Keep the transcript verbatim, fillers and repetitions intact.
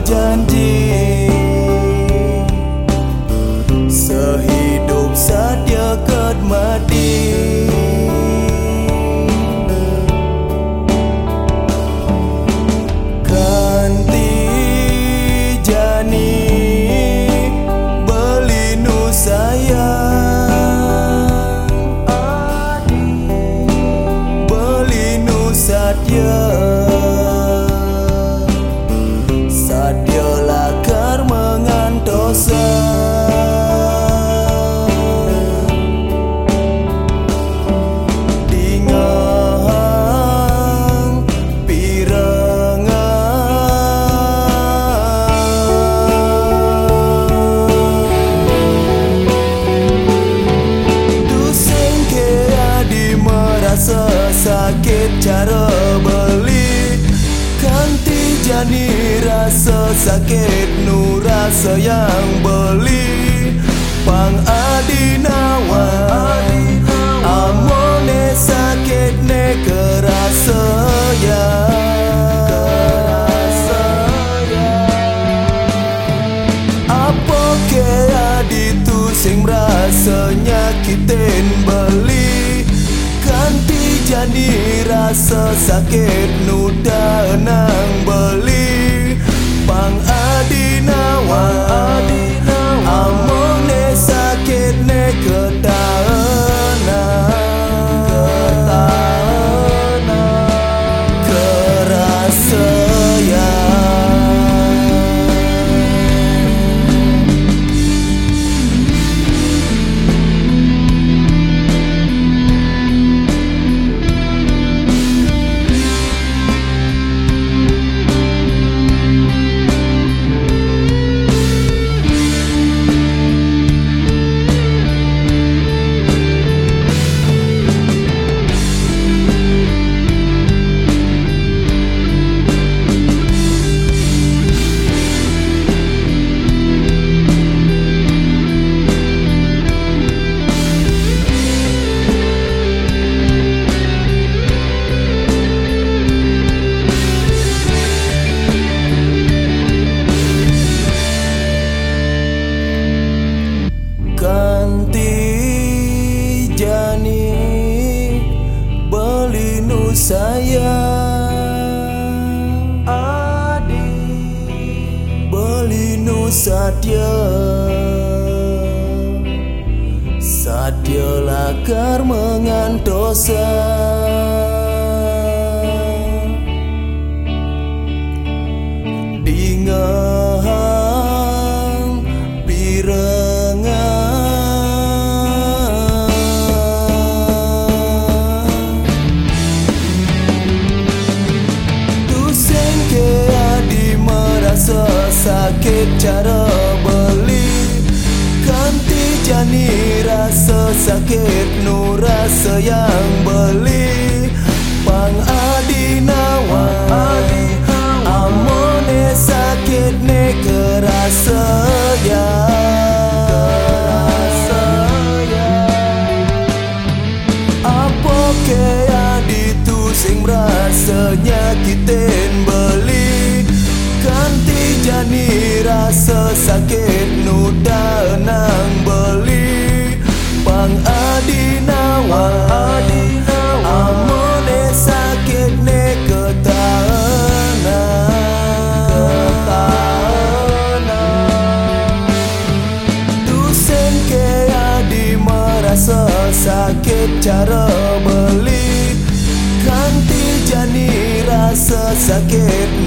janji sehidup saja ket mati. Ganti jani beli nu sayang, beli nu satya satya lakar mengantosa. Sakit cara beli ganti jani rasa sakit nu rasa yang beli pang adinawa amone sakit ne kerasa ya apa ke aditu sing merasa nyakitin beli ganti jani rasa sakit nu danang beli pang adinawa amone sakit ne ketana ketana kerasa ya. Ganti jani beli nu sayang, beli nu satya satya lakar mengantosa. Dingahang pirengan sakit cara beli ganti jani rasa sakit nu rasa yang beli pang adinawa amone sakit ne kerasa ya apa ke aditu sing merasa nyakitin beli ganti jani rasa sakit nu danang beli pang adinawa amone sakit ne ketana ketana dusen ke adi merasa sakit cara beli ganti jani rasa sakit